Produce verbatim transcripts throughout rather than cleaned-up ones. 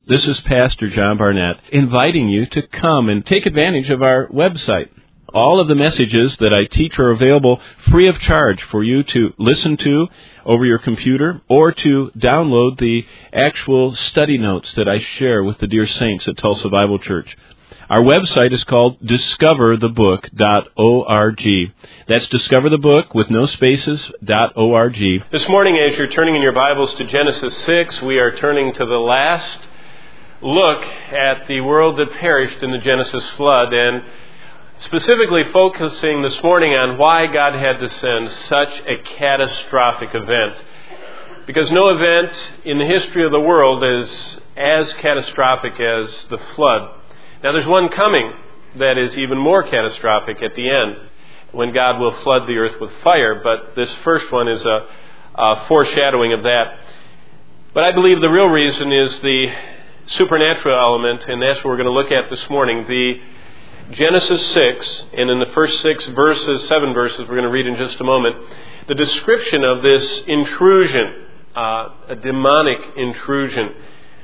This is Pastor John Barnett inviting you to come and take advantage of our website. All of the messages that I teach are available free of charge for you to listen to over your computer or to download the actual study notes that I share with the dear saints at Tulsa Bible Church. Our website is called discover the book dot org. That's discover the book with no spaces, .org. This morning, as you're turning in your Bibles to Genesis six, we are turning to the last look at the world that perished in the Genesis flood, and specifically focusing this morning on why God had to send such a catastrophic event. Because no event in the history of the world is as catastrophic as the flood. Now there's one coming that is even more catastrophic at the end, when God will flood the earth with fire, but this first one is a, a foreshadowing of that. But I believe the real reason is the supernatural element, and that's what we're going to look at this morning. The Genesis six, and in the first six verses, seven verses we're going to read in just a moment, the description of this intrusion, uh, a demonic intrusion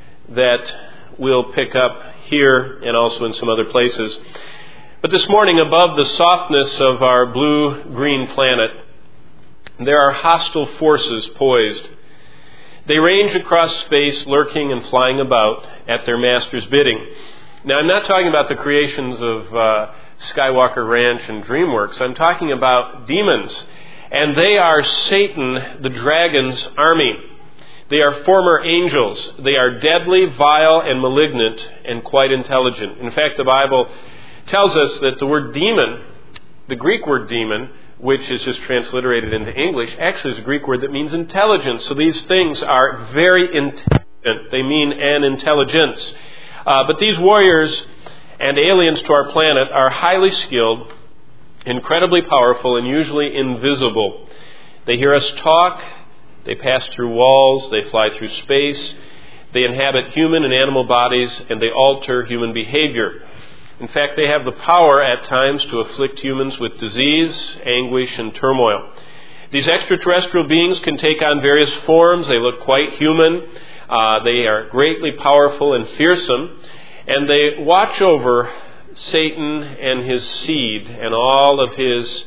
that we'll pick up here and also in some other places. But this morning, above the softness of our blue-green planet, there are hostile forces poised. They range across space, lurking and flying about at their master's bidding. Now, I'm not talking about the creations of uh, Skywalker Ranch and DreamWorks. I'm talking about demons. And they are Satan, the dragon's army. They are former angels. They are deadly, vile, and malignant, and quite intelligent. In fact, the Bible tells us that the word demon, the Greek word demon, which is just transliterated into English, actually is a Greek word that means intelligence. So these things are very intelligent. They mean an intelligence. Uh, but these warriors and aliens to our planet are highly skilled, incredibly powerful, and usually invisible. They hear us talk. They pass through walls. They fly through space. They inhabit human and animal bodies, and they alter human behavior. In fact, they have the power at times to afflict humans with disease, anguish, and turmoil. These extraterrestrial beings can take on various forms. They look quite human. Uh, they are greatly powerful and fearsome. And they watch over Satan and his seed and all of his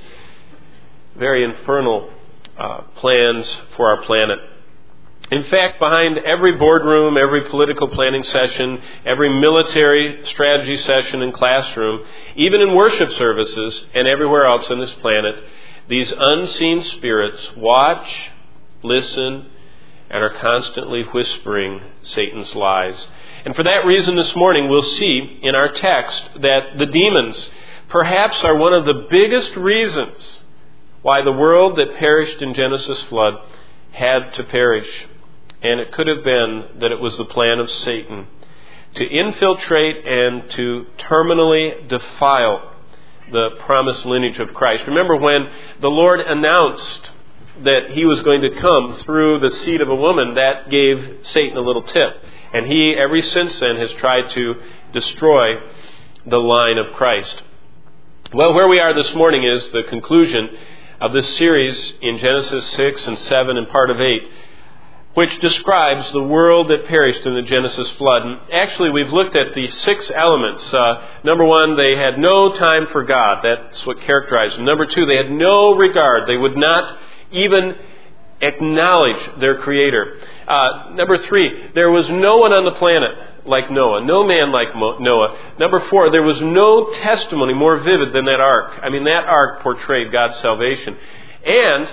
very infernal uh, plans for our planet. In fact, behind every boardroom, every political planning session, every military strategy session and classroom, even in worship services and everywhere else on this planet, these unseen spirits watch, listen, and are constantly whispering Satan's lies. And for that reason this morning we'll see in our text that the demons perhaps are one of the biggest reasons why the world that perished in Genesis flood had to perish. And it could have been that it was the plan of Satan to infiltrate and to terminally defile the promised lineage of Christ. Remember when the Lord announced that he was going to come through the seed of a woman, that gave Satan a little tip. And he, ever since then, has tried to destroy the line of Christ. Well, where we are this morning is the conclusion of this series in Genesis six and seven and part of eight, which describes the world that perished in the Genesis flood. And actually, we've looked at the six elements. Uh, number one, they had no time for God. That's what characterized them. Number two, they had no regard. They would not even acknowledge their Creator. Uh, number three, there was no one on the planet like Noah. No man like Mo- Noah. Number four, there was no testimony more vivid than that ark. I mean, that ark portrayed God's salvation. And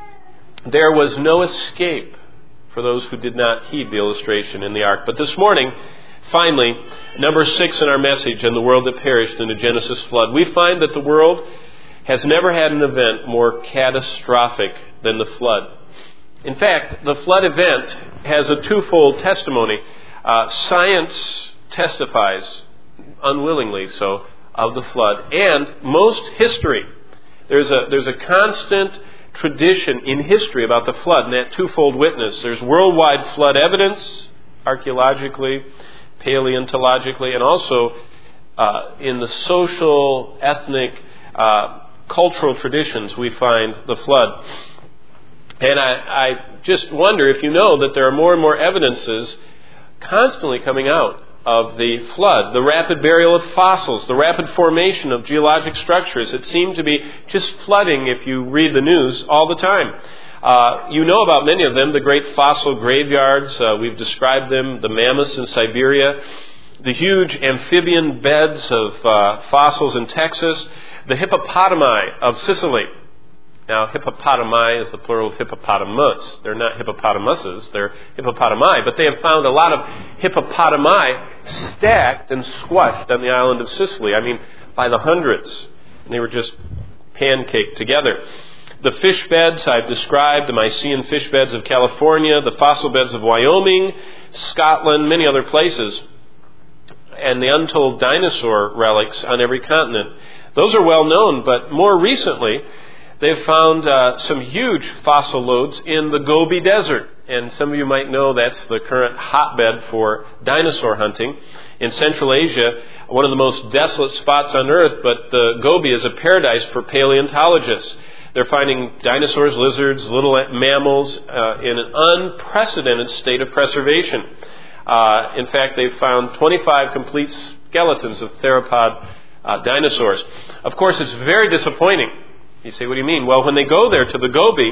there was no escape for those who did not heed the illustration in the ark. But this morning, finally, number six in our message, and the world that perished in the Genesis flood, we find that the world has never had an event more catastrophic than the flood. In fact, the flood event has a twofold testimony. Uh, science testifies, unwillingly so, of the flood, and most history. There's a there's a constant tradition in history about the flood, and that twofold witness. There's worldwide flood evidence, archaeologically, paleontologically, and also uh, in the social, ethnic, uh, cultural traditions we find the flood. And I, I just wonder if you know that there are more and more evidences constantly coming out of the flood, the rapid burial of fossils, the rapid formation of geologic structures. It seemed to be just flooding if you read the news all the time. Uh, you know about many of them, the great fossil graveyards. Uh, we've described them, the mammoths in Siberia, the huge amphibian beds of uh, fossils in Texas, the hippopotami of Sicily. Now, hippopotami is the plural of hippopotamus. They're not hippopotamuses, they're hippopotami. But they have found a lot of hippopotami stacked and squashed on the island of Sicily. I mean, by the hundreds. And they were just pancaked together. The fish beds I've described, the Mycenaean fish beds of California, the fossil beds of Wyoming, Scotland, many other places, and the untold dinosaur relics on every continent. Those are well known, but more recently, they've found uh, some huge fossil loads in the Gobi Desert. And some of you might know that's the current hotbed for dinosaur hunting. In Central Asia, one of the most desolate spots on Earth, but the Gobi is a paradise for paleontologists. They're finding dinosaurs, lizards, little mammals uh, in an unprecedented state of preservation. Uh, in fact, they've found twenty-five complete skeletons of theropod uh, dinosaurs. Of course, it's very disappointing. You say, what do you mean? Well, when they go there to the Gobi,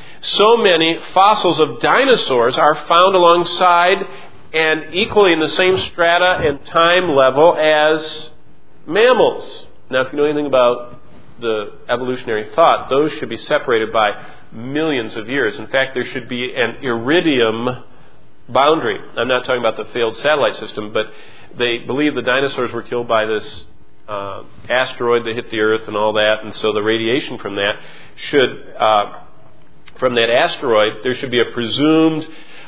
so many fossils of dinosaurs are found alongside and equally in the same strata and time level as mammals. Now, if you know anything about the evolutionary thought, those should be separated by millions of years. In fact, there should be an iridium boundary. I'm not talking about the failed satellite system, but they believe the dinosaurs were killed by this uh, asteroid that hit the Earth and all that, and so the radiation from that should, uh, from that asteroid, there should be a presumed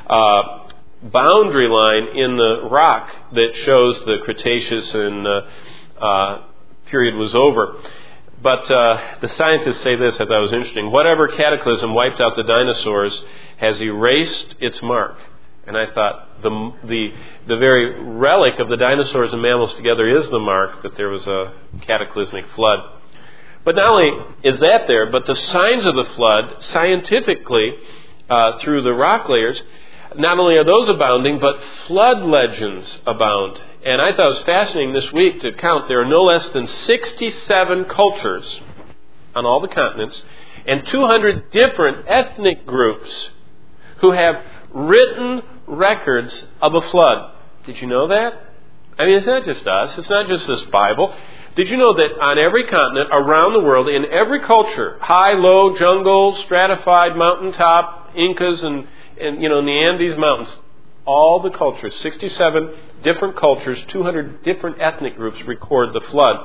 uh, boundary line in the rock that shows the Cretaceous and uh, uh, period was over. But uh, the scientists say this, I thought it was interesting. Whatever cataclysm wiped out the dinosaurs has erased its mark. And I thought the, the the very relic of the dinosaurs and mammals together is the mark that there was a cataclysmic flood. But not only is that there, but the signs of the flood, scientifically, uh, through the rock layers, not only are those abounding, but flood legends abound. And I thought it was fascinating this week to count there are no less than sixty-seven cultures on all the continents and two hundred different ethnic groups who have written records of a flood. Did you know that? I mean, it's not just us. It's not just this Bible. Did you know that on every continent around the world, in every culture, high, low, jungle, stratified, mountaintop, Incas, and, and you know, in the Andes Mountains, all the cultures, sixty-seven different cultures, two hundred different ethnic groups record the flood.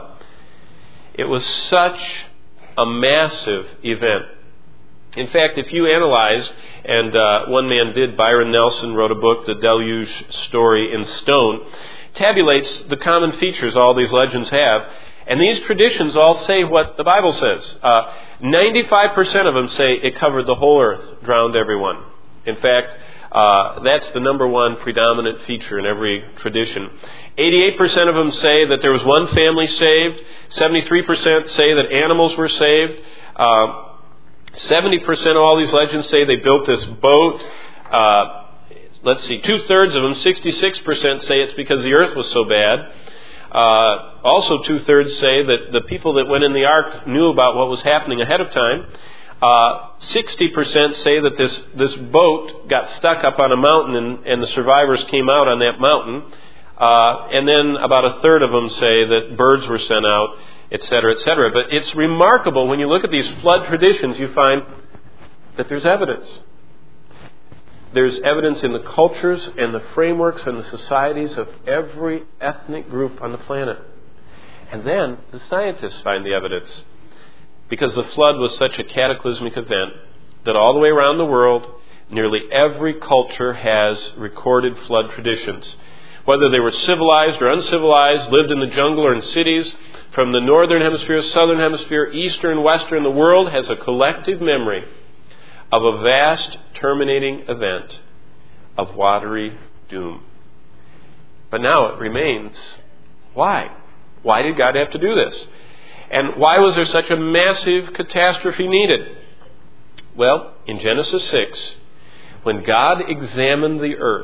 It was such a massive event. In fact, if you analyze, and uh, one man did, Byron Nelson wrote a book, The Deluge Story in Stone, tabulates the common features all these legends have, and these traditions all say what the Bible says. Uh, ninety-five percent of them say it covered the whole earth, drowned everyone. In fact, uh, that's the number one predominant feature in every tradition. eighty-eight percent of them say that there was one family saved. seventy-three percent say that animals were saved. Uh, seventy percent of all these legends say they built this boat. Uh, let's see, two-thirds of them, sixty-six percent, say it's because the earth was so bad. Uh, also, two-thirds say that the people that went in the ark knew about what was happening ahead of time. Uh, sixty percent say that this, this boat got stuck up on a mountain and, and the survivors came out on that mountain. Uh, and then about a third of them say that birds were sent out, et cetera, et cetera. But it's remarkable when you look at these flood traditions, you find that there's evidence. There's evidence in the cultures and the frameworks and the societies of every ethnic group on the planet. And then the scientists find the evidence. Because the flood was such a cataclysmic event that all the way around the world, nearly every culture has recorded flood traditions. Whether they were civilized or uncivilized, lived in the jungle or in cities, from the northern hemisphere, southern hemisphere, eastern, western, the world has a collective memory of a vast terminating event of watery doom. But now it remains, why? Why did God have to do this? And why was there such a massive catastrophe needed? Well, in Genesis six, when God examined the earth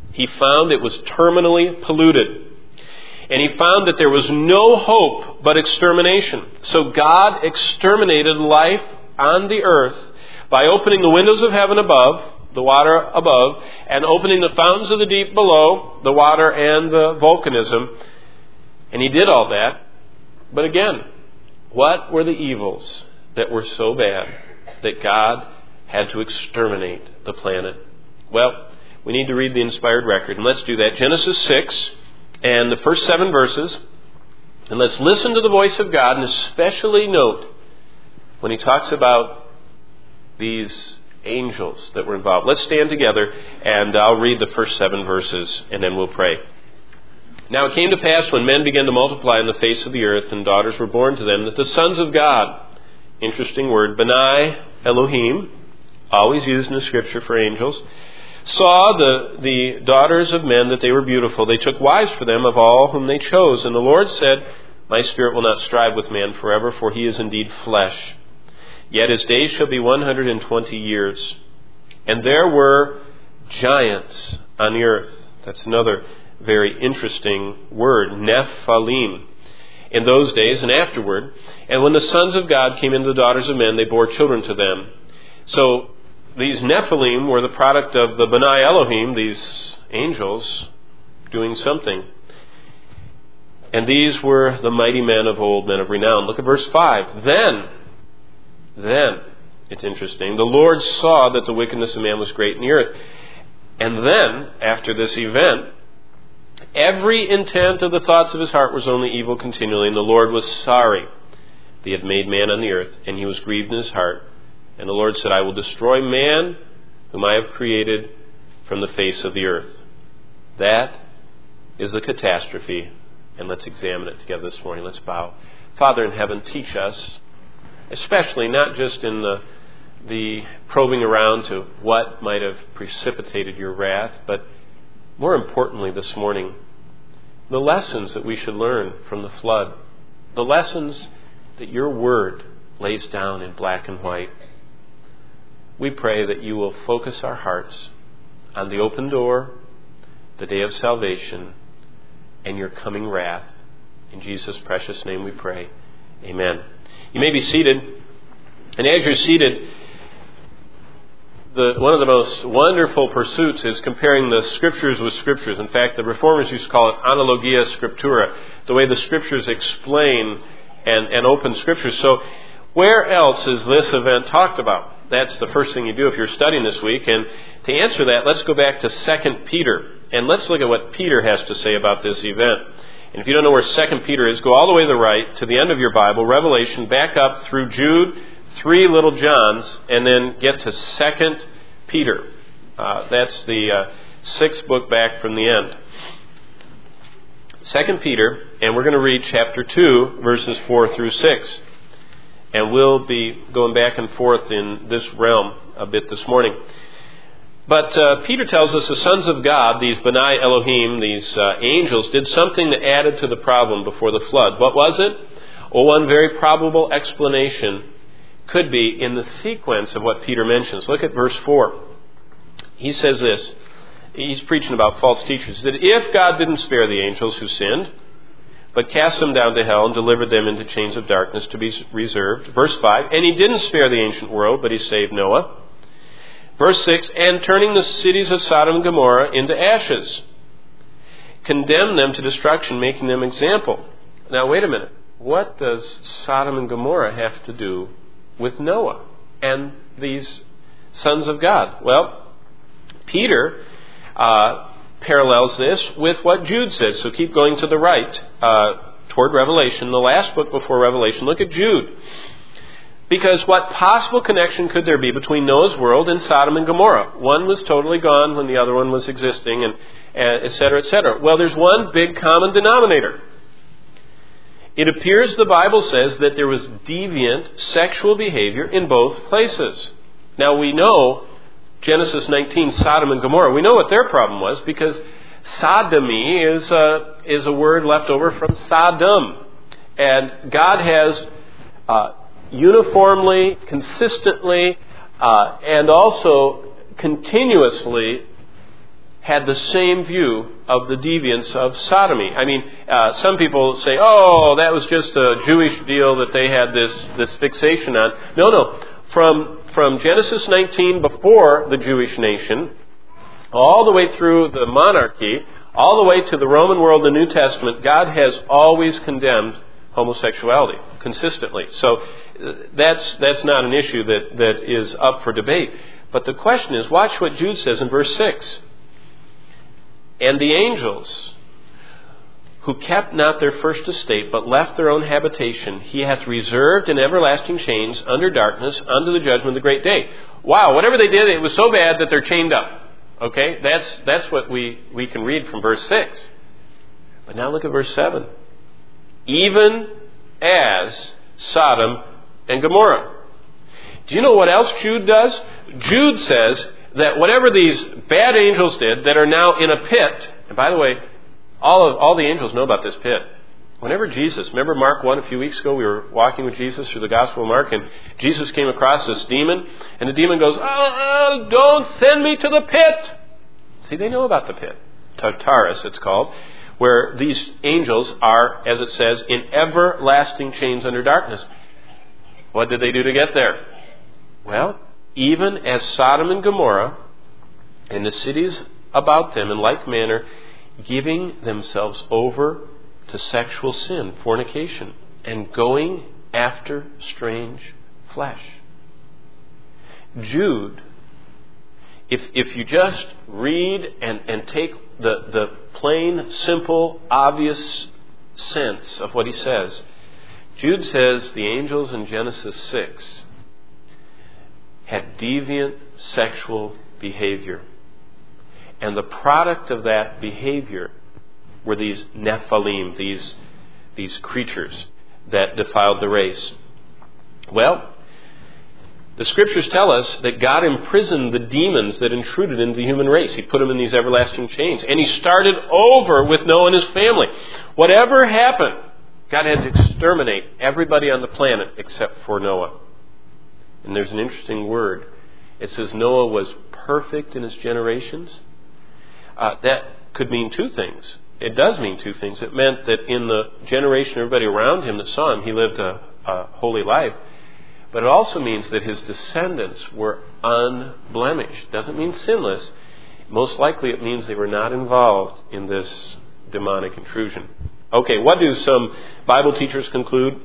He found it was terminally polluted. And he found that there was no hope but extermination. So God exterminated life on the earth by opening the windows of heaven above, the water above, and opening the fountains of the deep below, the water and the volcanism. And he did all that. But again, what were the evils that were so bad that God had to exterminate the planet? Well, we need to read the inspired record, and let's do that. Genesis six and the first seven verses. And let's listen to the voice of God, and especially note when he talks about these angels that were involved. Let's stand together, and I'll read the first seven verses, and then we'll pray. Now it came to pass when men began to multiply on the face of the earth, and daughters were born to them, that the sons of God, interesting word, Benai Elohim, always used in the Scripture for angels, saw the, the daughters of men that they were beautiful. They took wives for them of all whom they chose. And the Lord said, My spirit will not strive with man forever, for he is indeed flesh. Yet his days shall be one hundred and twenty years. And there were giants on the earth. That's another very interesting word, Nephilim, in those days and afterward. And when the sons of God came into the daughters of men, they bore children to them. So these Nephilim were the product of the Benai Elohim, these angels, doing something. And these were the mighty men of old, men of renown. Look at verse five. Then, then, it's interesting, the Lord saw that the wickedness of man was great in the earth. And then, after this event, every intent of the thoughts of his heart was only evil continually. And the Lord was sorry that he had made man on the earth, and he was grieved in his heart. And the Lord said, I will destroy man whom I have created from the face of the earth. That is the catastrophe. And let's examine it together this morning. Let's bow. Father in heaven, teach us, especially not just in the, the probing around to what might have precipitated your wrath, but more importantly this morning, the lessons that we should learn from the flood. The lessons that your word lays down in black and white. We pray that you will focus our hearts on the open door, the day of salvation, and your coming wrath. In Jesus' precious name we pray. Amen. You may be seated. And as you're seated, the, one of the most wonderful pursuits is comparing the Scriptures with Scriptures. In fact, the Reformers used to call it analogia scriptura, the way the Scriptures explain and, and open Scriptures. So where else is this event talked about? That's the first thing you do if you're studying this week. And to answer that, let's go back to Second Peter. And let's look at what Peter has to say about this event. And if you don't know where Second Peter is, go all the way to the right to the end of your Bible, Revelation, back up through Jude, three little Johns, and then get to Second Peter. Uh, that's the uh, sixth book back from the end. Second Peter, and we're going to read chapter two, verses four through six. And we'll be going back and forth in this realm a bit this morning. But uh, Peter tells us the sons of God, these Benai Elohim, these uh, angels, did something that added to the problem before the flood. What was it? Well, one very probable explanation could be in the sequence of what Peter mentions. Look at verse four. He says this. He's preaching about false teachers. That if God didn't spare the angels who sinned, but cast them down to hell and delivered them into chains of darkness to be reserved. Verse five, and he didn't spare the ancient world, but he saved Noah. Verse six, and turning the cities of Sodom and Gomorrah into ashes, condemned them to destruction, making them example. Now, wait a minute. What does Sodom and Gomorrah have to do with Noah and these sons of God? Well, Peter uh, parallels this with what Jude says. So keep going to the right uh, toward Revelation, the last book before Revelation. Look at Jude. Because what possible connection could there be between Noah's world and Sodom and Gomorrah? One was totally gone when the other one was existing, and, and et cetera, et cetera. Well, there's one big common denominator. It appears the Bible says that there was deviant sexual behavior in both places. Now we know Genesis nineteen, Sodom and Gomorrah. We know what their problem was because sodomy is a, is a word left over from Sodom. And God has uh, uniformly, consistently, uh, and also continuously had the same view of the deviance of sodomy. I mean, uh, some people say, oh, that was just a Jewish deal that they had this, this fixation on. No, no. From, from Genesis nineteen, before the Jewish nation, all the way through the monarchy, all the way to the Roman world, the New Testament, God has always condemned homosexuality consistently. So uh, that's that's not an issue that, that is up for debate. But the question is, watch what Jude says in verse six. And the angels, who kept not their first estate, but left their own habitation, he hath reserved in everlasting chains under darkness, unto the judgment of the great day. Wow, whatever they did, it was so bad that they're chained up. Okay, that's that's what we, we can read from verse six. But now look at verse seven. Even as Sodom and Gomorrah. Do you know what else Jude does? Jude says that whatever these bad angels did that are now in a pit, and by the way, all of all the angels know about this pit. Whenever Jesus, remember Mark one a few weeks ago, we were walking with Jesus through the Gospel of Mark, and Jesus came across this demon, and the demon goes, oh, oh, don't send me to the pit. See, they know about the pit. Tartarus, it's called, where these angels are, as it says, in everlasting chains under darkness. What did they do to get there? Well, even as Sodom and Gomorrah and the cities about them in like manner, giving themselves over to sexual sin, fornication, and going after strange flesh. Jude, if if you just read and, and take the, the plain, simple, obvious sense of what he says, Jude says the angels in Genesis six had deviant sexual behavior. And the product of that behavior were these Nephilim, these, these creatures that defiled the race. Well, the Scriptures tell us that God imprisoned the demons that intruded into the human race. He put them in these everlasting chains. And He started over with Noah and his family. Whatever happened, God had to exterminate everybody on the planet except for Noah. And there's an interesting word. It says Noah was perfect in his generations. Uh, that could mean two things. It does mean two things. It meant that in the generation, everybody around him that saw him, he lived a, a holy life. But it also means that his descendants were unblemished. Doesn't mean sinless. Most likely it means they were not involved in this demonic intrusion. Okay, what do some Bible teachers conclude?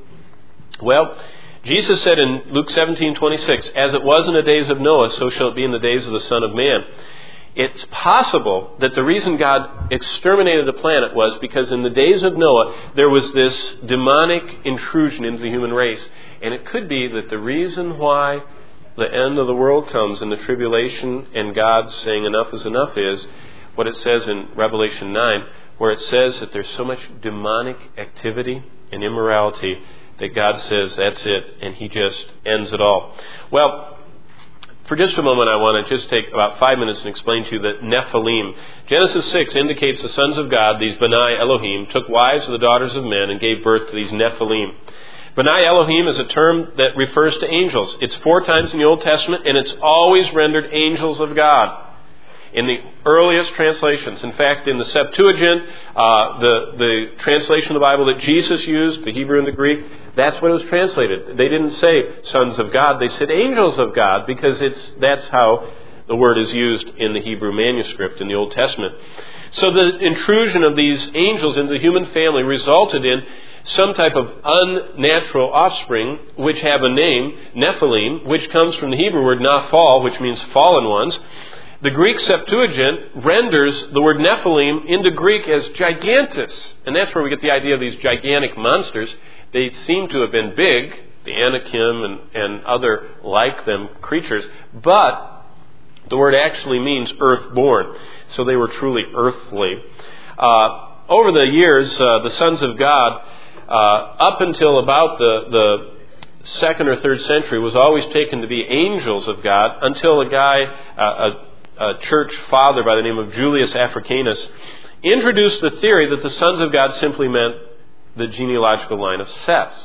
Well, Jesus said in Luke seventeen twenty-six, as it was in the days of Noah, so shall it be in the days of the Son of Man. It's possible that the reason God exterminated the planet was because in the days of Noah, there was this demonic intrusion into the human race. And it could be that the reason why the end of the world comes in the tribulation and God saying enough is enough is what it says in Revelation nine, where it says that there's so much demonic activity and immorality that God says that's it, and He just ends it all. Well, for just a moment, I want to just take about five minutes and explain to you that Nephilim. Genesis six indicates the sons of God, these Benai Elohim, took wives of the daughters of men and gave birth to these Nephilim. Benai Elohim is a term that refers to angels. It's four times in the Old Testament, and it's always rendered angels of God. In the earliest translations, in fact, in the Septuagint, uh, the, the translation of the Bible that Jesus used, the Hebrew and the Greek, that's what it was translated. They didn't say sons of God, they said angels of God, because it's that's how the word is used in the Hebrew manuscript in the Old Testament. So the intrusion of these angels into the human family resulted in some type of unnatural offspring, which have a name, Nephilim, which comes from the Hebrew word naphal, which means fallen ones. The Greek Septuagint renders the word Nephilim into Greek as gigantus. And that's where we get the idea of these gigantic monsters. They seem to have been big, the Anakim and, and other like them creatures, but the word actually means earthborn. So they were truly earthly. Uh, over the years, uh, the sons of God, uh, up until about the, the second or third century, was always taken to be angels of God until a guy, uh, a A church father by the name of Julius Africanus, introduced the theory that the sons of God simply meant the genealogical line of Seth.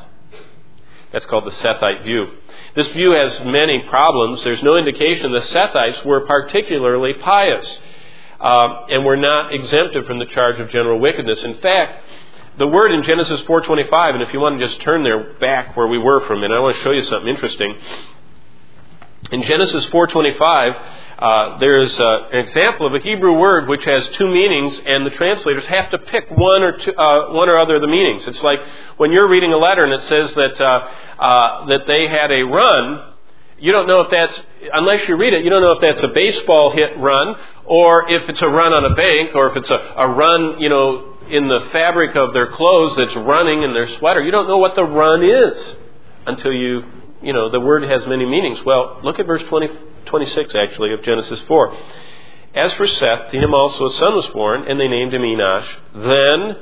That's called the Sethite view. This view has many problems. There's no indication the Sethites were particularly pious. uh, and we're not exempted from the charge of general wickedness. In fact, the word in Genesis four twenty-five, and if you want to just turn there back where we were for a minute, I want to show you something interesting. In Genesis four twenty-five, uh, there's uh, an example of a Hebrew word which has two meanings, and the translators have to pick one or two, uh, one or other of the meanings. It's like when you're reading a letter and it says that uh, uh, that they had a run. You don't know if that's, unless you read it, you don't know if that's a baseball hit run, or if it's a run on a bank, or if it's a, a run, you know, in the fabric of their clothes that's running in their sweater. You don't know what the run is until you, you know, the word has many meanings. Well, look at verse twenty, twenty-six, actually, of Genesis four. As for Seth, to him also a son was born, and they named him Enosh. Then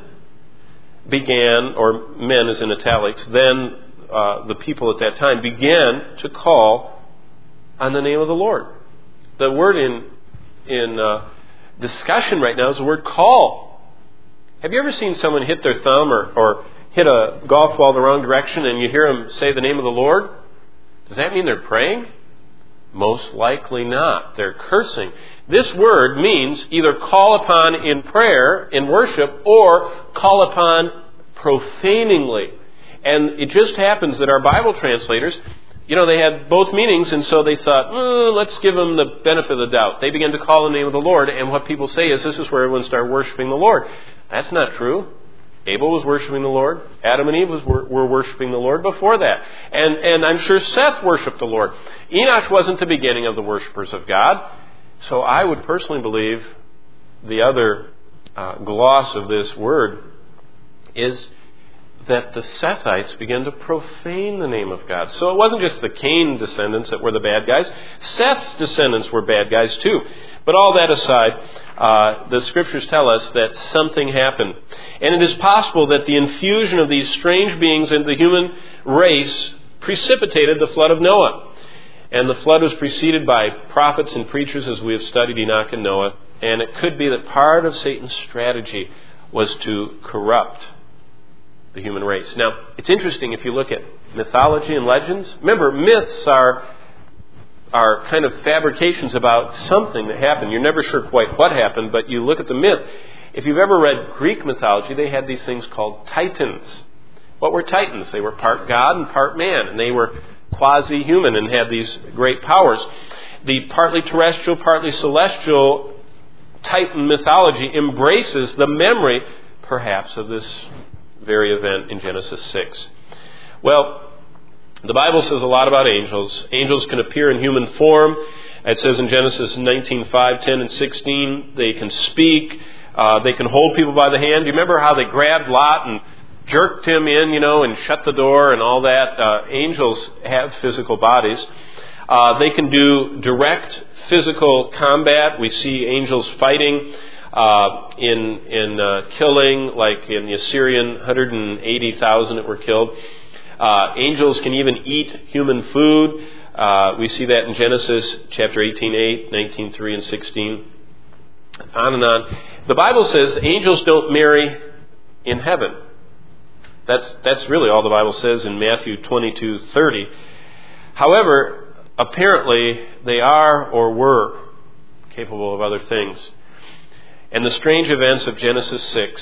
began, or men is in italics, then uh, the people at that time began to call on the name of the Lord. The word in, in uh, discussion right now is the word call. Have you ever seen someone hit their thumb or, or hit a golf ball the wrong direction and you hear them say the name of the Lord? Does that mean they're praying? Most likely not. They're cursing. This word means either call upon in prayer, in worship, or call upon profaningly. And it just happens that our Bible translators, you know, they had both meanings, and so they thought, oh, let's give them the benefit of the doubt. They began to call in the name of the Lord, and what people say is this is where everyone started worshiping the Lord. That's not true. Abel was worshiping the Lord. Adam and Eve was, were, were worshiping the Lord before that. And, and I'm sure Seth worshiped the Lord. Enosh wasn't the beginning of the worshipers of God. So I would personally believe the other uh, gloss of this word is that the Sethites began to profane the name of God. So it wasn't just the Cain descendants that were the bad guys. Seth's descendants were bad guys too. But all that aside, uh, the Scriptures tell us that something happened. And it is possible that the infusion of these strange beings into the human race precipitated the flood of Noah. And the flood was preceded by prophets and preachers, as we have studied Enoch and Noah. And it could be that part of Satan's strategy was to corrupt the human race. Now, it's interesting if you look at mythology and legends. Remember, myths are are kind of fabrications about something that happened. You're never sure quite what happened, but you look at the myth. If you've ever read Greek mythology, they had these things called titans. What were titans? They were part God and part man, and they were quasi-human and had these great powers. The partly terrestrial, partly celestial Titan mythology embraces the memory, perhaps, of this very event in Genesis six. Well, the Bible says a lot about angels. Angels can appear in human form. It says in Genesis nineteen, five, ten, and sixteen, they can speak. Uh, they can hold people by the hand. Do you remember how they grabbed Lot and jerked him in, you know, and shut the door and all that? Uh, angels have physical bodies. Uh, they can do direct physical combat. We see angels fighting uh, in in uh, killing, like in the Assyrian one hundred eighty thousand that were killed. Uh, angels can even eat human food. Uh, we see that in Genesis chapter eighteen, eight, nineteen, three, and sixteen. On and on. The Bible says angels don't marry in heaven. That's that's really all the Bible says in Matthew twenty-two, thirty. However, apparently they are or were capable of other things. And the strange events of Genesis six,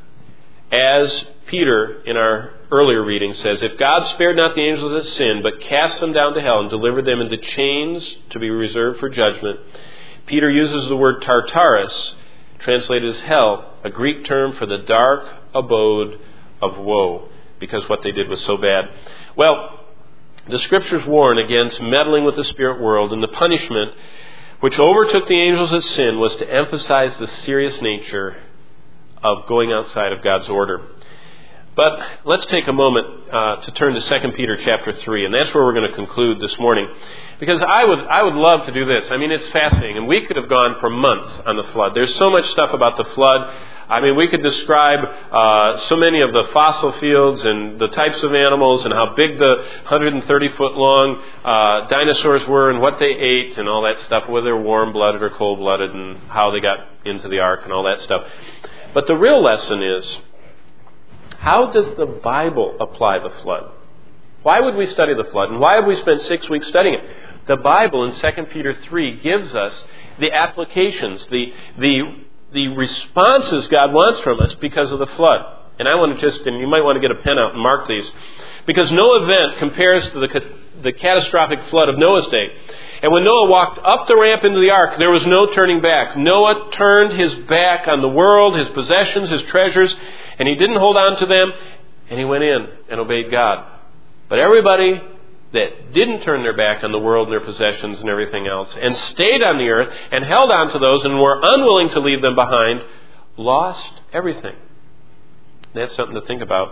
as Peter in our earlier reading says, if God spared not the angels that sinned, but cast them down to hell and delivered them into chains to be reserved for judgment, Peter uses the word Tartarus, translated as hell, a Greek term for the dark abode of woe, because what they did was so bad. Well, the Scriptures warn against meddling with the spirit world, and the punishment which overtook the angels that sinned was to emphasize the serious nature of going outside of God's order. But let's take a moment uh, to turn to Second Peter chapter three, and that's where we're going to conclude this morning. Because I would I would love to do this. I mean, it's fascinating, and we could have gone for months on the flood. There's so much stuff about the flood. I mean, we could describe uh, so many of the fossil fields and the types of animals and how big the one hundred thirty foot long uh, dinosaurs were and what they ate and all that stuff, whether they're warm-blooded or cold-blooded, and how they got into the ark and all that stuff. But the real lesson is, how does the Bible apply the flood? Why would we study the flood? And why have we spent six weeks studying it? The Bible in Second Peter three gives us the applications, the, the, the responses God wants from us because of the flood. And I want to just, and you might want to get a pen out and mark these, because no event compares to the, the catastrophic flood of Noah's day. And when Noah walked up the ramp into the ark, there was no turning back. Noah turned his back on the world, his possessions, his treasures, and he didn't hold on to them, and he went in and obeyed God. But everybody that didn't turn their back on the world and their possessions and everything else, and stayed on the earth and held on to those and were unwilling to leave them behind, lost everything. That's something to think about.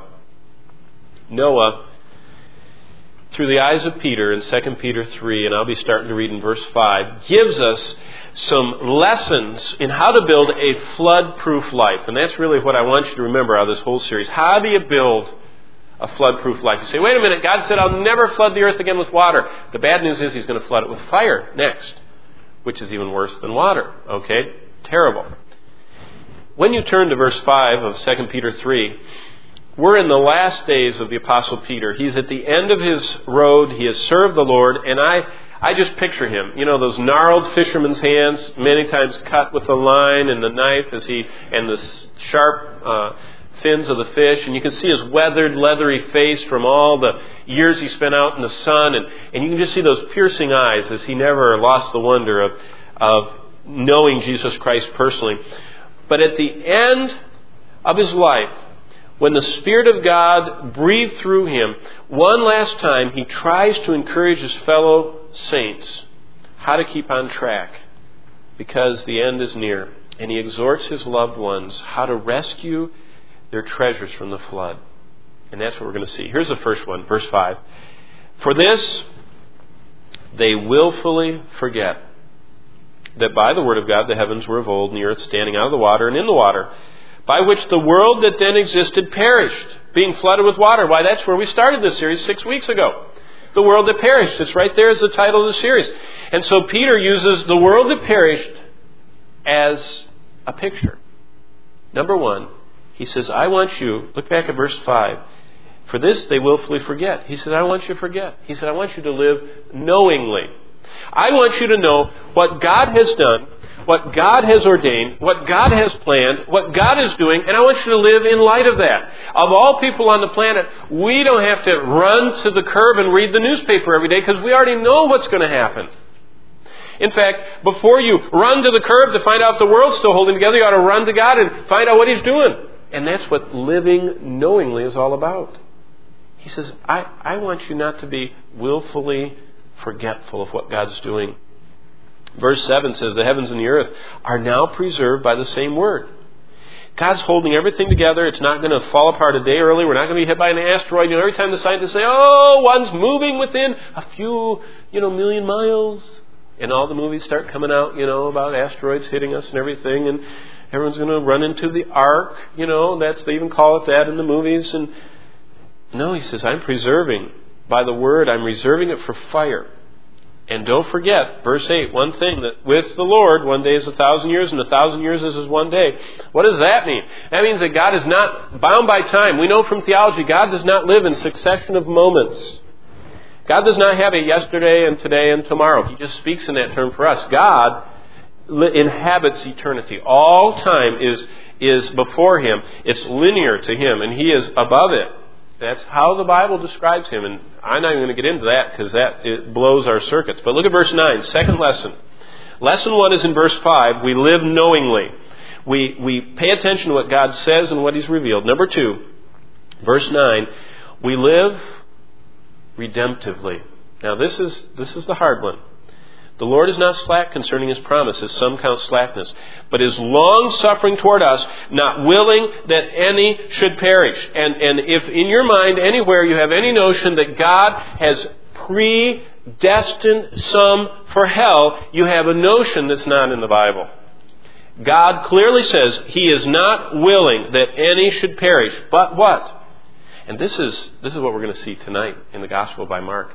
Noah, through the eyes of Peter in Second Peter three, and I'll be starting to read in verse five, gives us some lessons in how to build a flood-proof life. And that's really what I want you to remember out of this whole series. How do you build a flood-proof life? You say, wait a minute, God said I'll never flood the earth again with water. The bad news is He's going to flood it with fire next, which is even worse than water. Okay? Terrible. When you turn to verse five of Second Peter three, we're in the last days of the Apostle Peter. He's at the end of his road. He has served the Lord, and I, I just picture him. You know, those gnarled fisherman's hands, many times cut with the line and the knife as he, and the sharp uh, fins of the fish, and you can see his weathered, leathery face from all the years he spent out in the sun, and, and you can just see those piercing eyes as he never lost the wonder of, of knowing Jesus Christ personally. But at the end of his life, when the Spirit of God breathed through him, one last time he tries to encourage his fellow saints how to keep on track, because the end is near. And he exhorts his loved ones how to rescue their treasures from the flood. And that's what we're going to see. Here's the first one, verse five. For this they willfully forget that by the word of God the heavens were of old, and the earth standing out of the water and in the water, by which the world that then existed perished, being flooded with water. Why, that's where we started this series six weeks ago. The world that perished. It's right there as the title of the series. And so Peter uses the world that perished as a picture. Number one, he says, I want you, look back at verse five. For this they willfully forget. He said, I want you to forget. He said, I want you to live knowingly. I want you to know what God has done, what God has ordained, what God has planned, what God is doing, and I want you to live in light of that. Of all people on the planet, we don't have to run to the curb and read the newspaper every day because we already know what's going to happen. In fact, before you run to the curb to find out if the world's still holding together, you ought to run to God and find out what He's doing. And that's what living knowingly is all about. He says, I, I want you not to be willfully forgetful of what God's doing. Verse seven says, the heavens and the earth are now preserved by the same word. God's holding everything together. It's not going to fall apart a day early. We're not going to be hit by an asteroid. You know, every time the scientists say, oh, one's moving within a few, you know, million miles. And all the movies start coming out, you know, about asteroids hitting us and everything. And everyone's going to run into the ark. You know, that's, they even call it that in the movies. And no, he says, I'm preserving by the word. I'm reserving it for fire. And don't forget, verse eight, one thing, that with the Lord, one day is a thousand years, and a thousand years is as one day. What does that mean? That means that God is not bound by time. We know from theology, God does not live in succession of moments. God does not have a yesterday and today and tomorrow. He just speaks in that term for us. God inhabits eternity. All time is, is before Him. It's linear to Him, and He is above it. That's how the Bible describes Him, and I'm not even going to get into that because that it blows our circuits. But look at verse nine, second lesson. Lesson one is in verse five. We live knowingly. We we pay attention to what God says and what He's revealed. Number two, verse nine, we live redemptively. Now this is this is the hard one. The Lord is not slack concerning His promises, some count slackness, but is long-suffering toward us, not willing that any should perish. And, and if in your mind anywhere you have any notion that God has predestined some for hell, you have a notion that's not in the Bible. God clearly says He is not willing that any should perish, but what? And this is this is what we're going to see tonight in the Gospel by Mark.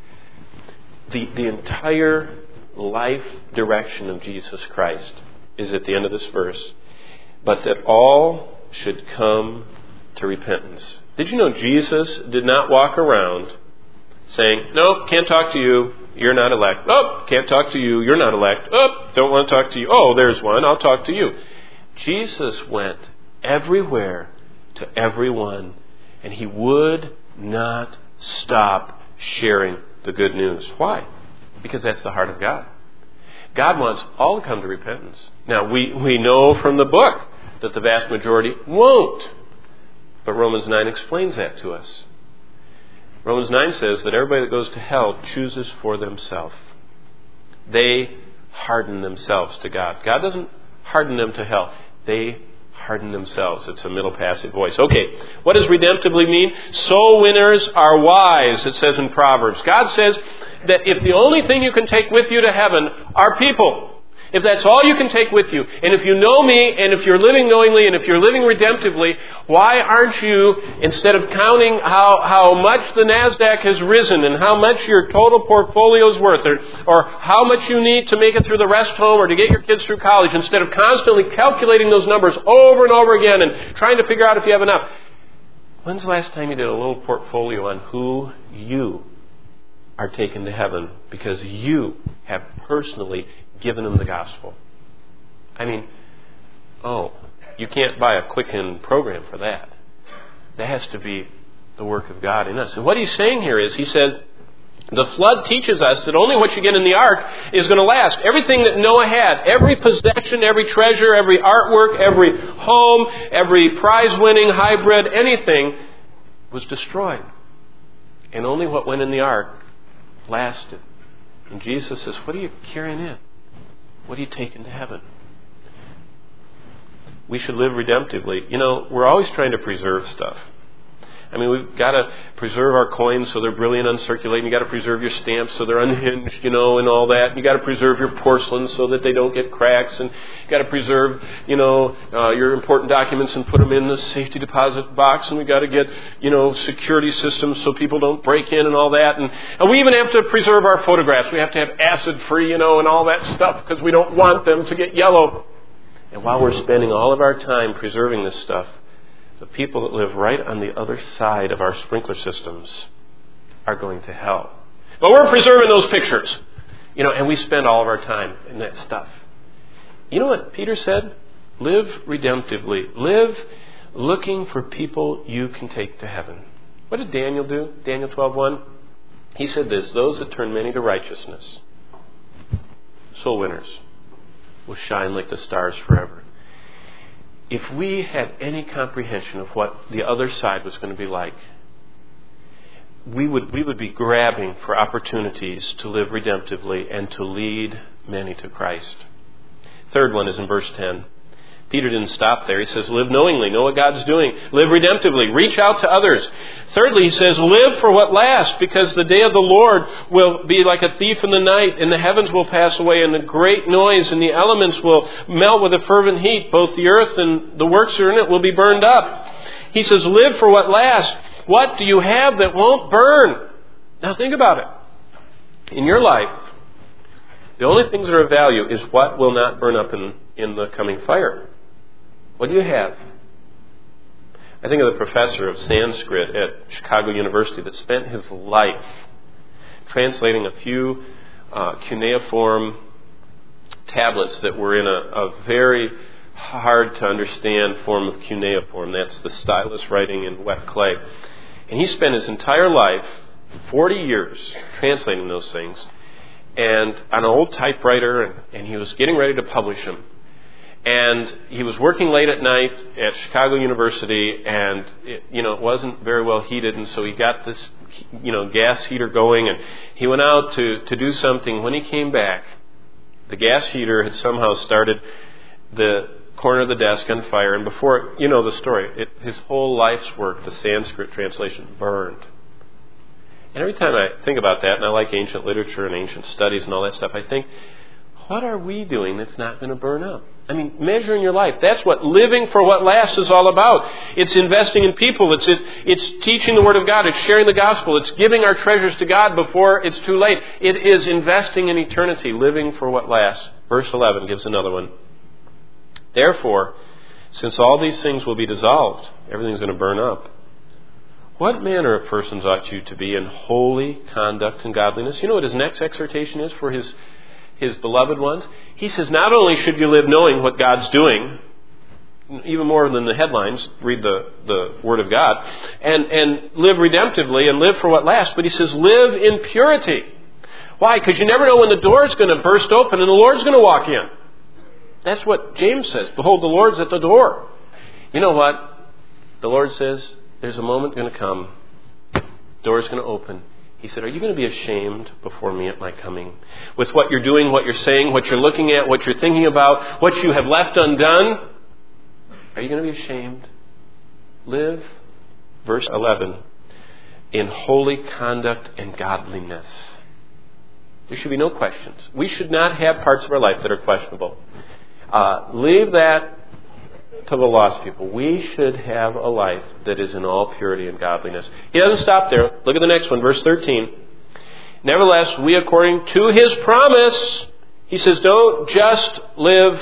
The, the entire life direction of Jesus Christ is at the end of this verse. But that all should come to repentance. Did you know Jesus did not walk around saying, nope, can't talk to you. You're not elect. Oh, can't talk to you. You're not elect. Oh, don't want to talk to you. Oh, there's one. I'll talk to you. Jesus went everywhere to everyone, and he would not stop sharing the good news. Why? Because that's the heart of God. God wants all to come to repentance. Now, we, we know from the book that the vast majority won't. But Romans nine explains that to us. Romans nine says that everybody that goes to hell chooses for themselves. They harden themselves to God. God doesn't harden them to hell. They harden themselves. It's a middle passive voice. Okay, what does redemptively mean? Soul winners are wise, it says in Proverbs. God says that if the only thing you can take with you to heaven are people, if that's all you can take with you, and if you know me, and if you're living knowingly, and if you're living redemptively, why aren't you, instead of counting how, how much the NASDAQ has risen and how much your total portfolio is worth, or, or how much you need to make it through the rest home or to get your kids through college, instead of constantly calculating those numbers over and over again and trying to figure out if you have enough, when's the last time you did a little portfolio on who you are taken to heaven because you have personally given them the gospel? I mean, oh, you can't buy a Quicken program for that. That has to be the work of God in us. And what he's saying here is, he says, the flood teaches us that only what you get in the ark is going to last. Everything that Noah had, every possession, every treasure, every artwork, every home, every prize-winning hybrid, anything was destroyed. And only what went in the ark lasted. And Jesus says, what are you carrying in? What are you taking to heaven? We should live redemptively. You know, we're always trying to preserve stuff. I mean, we've got to preserve our coins so they're brilliant, uncirculating. You've got to preserve your stamps so they're unhinged, you know, and all that. You've got to preserve your porcelain so that they don't get cracks. And you've got to preserve, you know, uh, your important documents and put them in the safety deposit box. And we've got to get, you know, security systems so people don't break in and all that. And, and we even have to preserve our photographs. We have to have acid-free, you know, and all that stuff because we don't want them to get yellow. And while we're spending all of our time preserving this stuff, the people that live right on the other side of our sprinkler systems are going to hell. But we're preserving those pictures. You know, and we spend all of our time in that stuff. You know what Peter said? Live redemptively. Live looking for people you can take to heaven. What did Daniel do? Daniel twelve one. He said this, those that turn many to righteousness, soul winners, will shine like the stars forever. If we had any comprehension of what the other side was going to be like, we would we would be grabbing for opportunities to live redemptively and to lead many to Christ. Third one is in verse ten. Peter didn't stop there. He says, live knowingly, know what God's doing. Live redemptively, reach out to others. Thirdly, he says, live for what lasts, because the day of the Lord will be like a thief in the night, and the heavens will pass away, and the great noise, and the elements will melt with a fervent heat. Both the earth and the works that are in it will be burned up. He says, live for what lasts. What do you have that won't burn? Now think about it. In your life, the only things that are of value is what will not burn up in, in the coming fire. What do you have? I think of the professor of Sanskrit at Chicago University that spent his life translating a few uh, cuneiform tablets that were in a, a very hard to understand form of cuneiform. That's the stylus writing in wet clay. And he spent his entire life, forty years, translating those things, and on an old typewriter, and, and he was getting ready to publish them. And he was working late at night at Chicago University, and it, you know, it wasn't very well heated, and so he got this, you know, gas heater going, and he went out to, to do something. When he came back, the gas heater had somehow started the corner of the desk on fire, and before, you know the story, it, his whole life's work, the Sanskrit translation, burned. And every time I think about that, and I like ancient literature and ancient studies and all that stuff, I think, what are we doing that's not going to burn up? I mean, measuring your life. That's what living for what lasts is all about. It's investing in people. It's, it's it's teaching the Word of God. It's sharing the gospel. It's giving our treasures to God before it's too late. It is investing in eternity, living for what lasts. Verse eleven gives another one. Therefore, since all these things will be dissolved, everything's going to burn up, What manner of persons ought you to be in holy conduct and godliness? You know what his next exhortation is for his, his beloved ones? He says, not only should you live knowing what God's doing, even more than the headlines, read the, the Word of God, and, and live redemptively and live for what lasts, but he says, live in purity. Why? Because you never know when the door is going to burst open and the Lord's going to walk in. That's what James says. Behold, the Lord's at the door. You know what? The Lord says, there's a moment going to come. Door's going to open. He said, are you going to be ashamed before me at my coming? With what you're doing, what you're saying, what you're looking at, what you're thinking about, what you have left undone? Are you going to be ashamed? Live, verse eleven, in holy conduct and godliness. There should be no questions. We should not have parts of our life that are questionable. Uh, leave that to the lost people. We should have a life that is in all purity and godliness. He doesn't stop there. Look at the next one, verse thirteen. Nevertheless, we according to his promise, he says, don't just live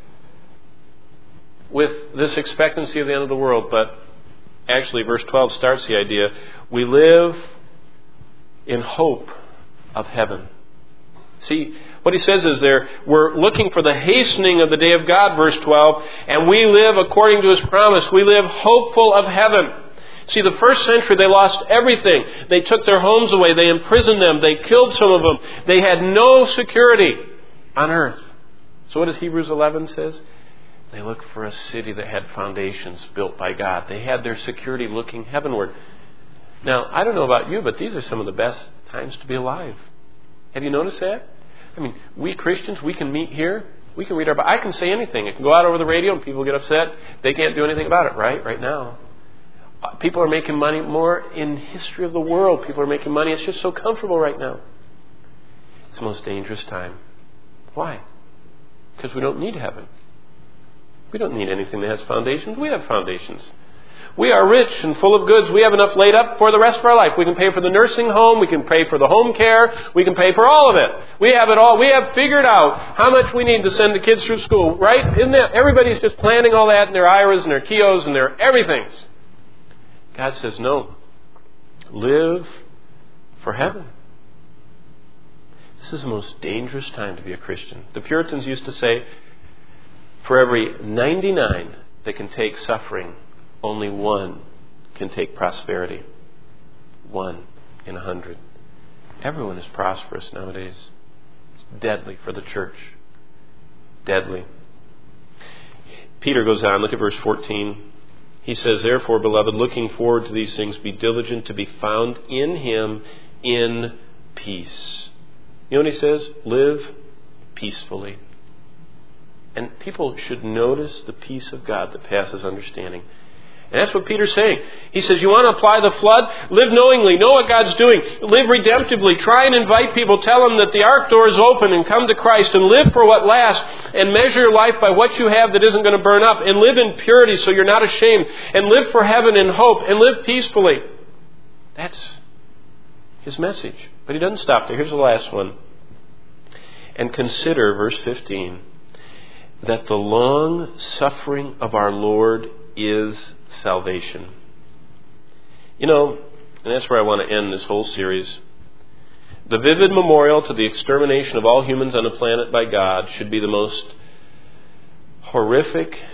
with this expectancy of the end of the world, but actually verse twelve starts the idea. We live in hope of heaven. See, what he says is there, we're looking for the hastening of the day of God, verse twelve, and we live according to his promise. We live hopeful of heaven. See, the first century, they lost everything. They took their homes away. They imprisoned them. They killed some of them. They had no security on earth. So what does Hebrews eleven says? They looked for a city that had foundations built by God. They had their security looking heavenward. Now, I don't know about you, but these are some of the best times to be alive. Have you noticed that? I mean, we Christians, we can meet here. We can read our Bible. I can say anything. It can go out over the radio and people get upset. They can't do anything about it, right? Right now. People are making money more in history of the world. People are making money. It's just so comfortable right now. It's the most dangerous time. Why? Because we don't need heaven. We don't need anything that has foundations. We have foundations. We are rich and full of goods. We have enough laid up for the rest of our life. We can pay for the nursing home. We can pay for the home care. We can pay for all of it. We have it all. We have figured out how much we need to send the kids through school, right? Isn't that? Everybody's just planning all that in their I R As and their K I Os and their everythings. God says, no. Live for heaven. This is the most dangerous time to be a Christian. The Puritans used to say, for every ninety-nine that can take suffering, only one can take prosperity. One in a hundred. Everyone is prosperous nowadays. It's deadly for the church. Deadly. Peter goes on, look at verse fourteen. He says, therefore, beloved, looking forward to these things, be diligent to be found in him in peace. You know what he says? Live peacefully. And people should notice the peace of God that passes understanding. And that's what Peter's saying. He says, you want to apply the flood? Live knowingly. Know what God's doing. Live redemptively. Try and invite people. Tell them that the ark door is open and come to Christ and live for what lasts and measure your life by what you have that isn't going to burn up and live in purity so you're not ashamed and live for heaven in hope and live peacefully. That's his message. But he doesn't stop there. Here's the last one. And consider, verse fifteen, that the long suffering of our Lord is salvation. You know, and that's where I want to end this whole series. The vivid memorial to the extermination of all humans on the planet by God should be the most horrific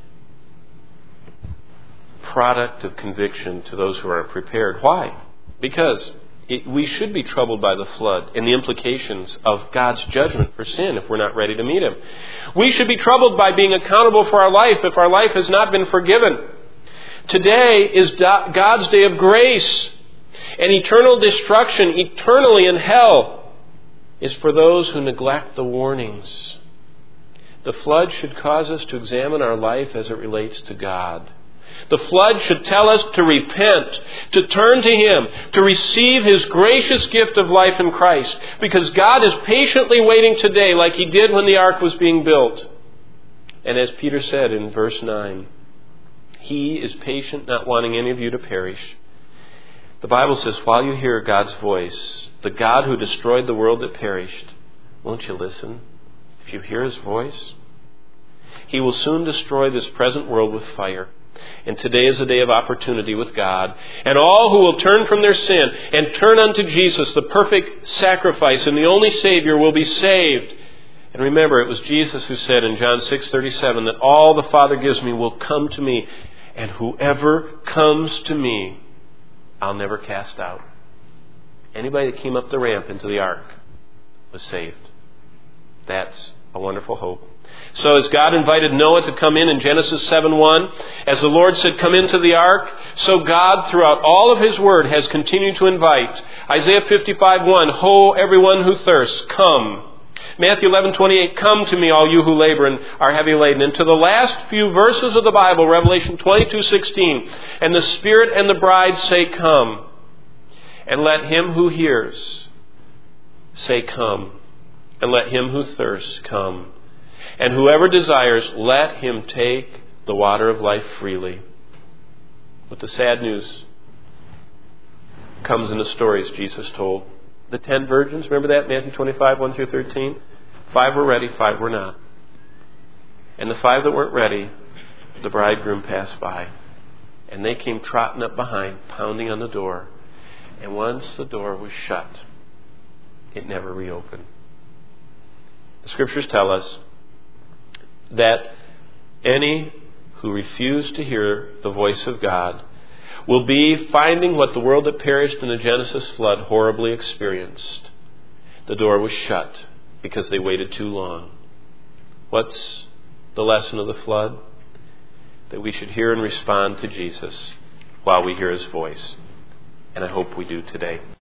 product of conviction to those who aren't prepared. Why? Because it, we should be troubled by the flood and the implications of God's judgment for sin if we're not ready to meet him. We should be troubled by being accountable for our life if our life has not been forgiven. Today is God's day of grace, and eternal destruction, eternally in hell, is for those who neglect the warnings. The flood should cause us to examine our life as it relates to God. The flood should tell us to repent, to turn to him, to receive his gracious gift of life in Christ, because God is patiently waiting today like he did when the ark was being built. And as Peter said in verse nine, he is patient, not wanting any of you to perish. The Bible says, while you hear God's voice, the God who destroyed the world that perished, won't you listen? If you hear his voice, he will soon destroy this present world with fire. And today is a day of opportunity with God. And all who will turn from their sin and turn unto Jesus, the perfect sacrifice and the only Savior, will be saved. And remember, it was Jesus who said in John six thirty-seven that all the Father gives me will come to me, and whoever comes to me, I'll never cast out. Anybody that came up the ramp into the ark was saved. That's a wonderful hope. So as God invited Noah to come in in Genesis seven one, as the Lord said, come into the ark, so God throughout all of His Word has continued to invite. Isaiah fifty-five one, ho, everyone who thirsts, come. Matthew eleven twenty-eight, come to me, all you who labor and are heavy laden. And to the last few verses of the Bible, Revelation twenty-two sixteen, and the Spirit and the bride say, come. And let him who hears say, come. And let him who thirsts come. And whoever desires, let him take the water of life freely. But the sad news comes in the stories Jesus told. The ten virgins, remember that? Matthew twenty-five, one through thirteen? Five were ready, five were not. And the five that weren't ready, the bridegroom passed by. And they came trotting up behind, pounding on the door. And once the door was shut, it never reopened. The Scriptures tell us that any who refuse to hear the voice of God will be finding what the world that perished in the Genesis flood horribly experienced. The door was shut because they waited too long. What's the lesson of the flood? That we should hear and respond to Jesus while we hear His voice. And I hope we do today.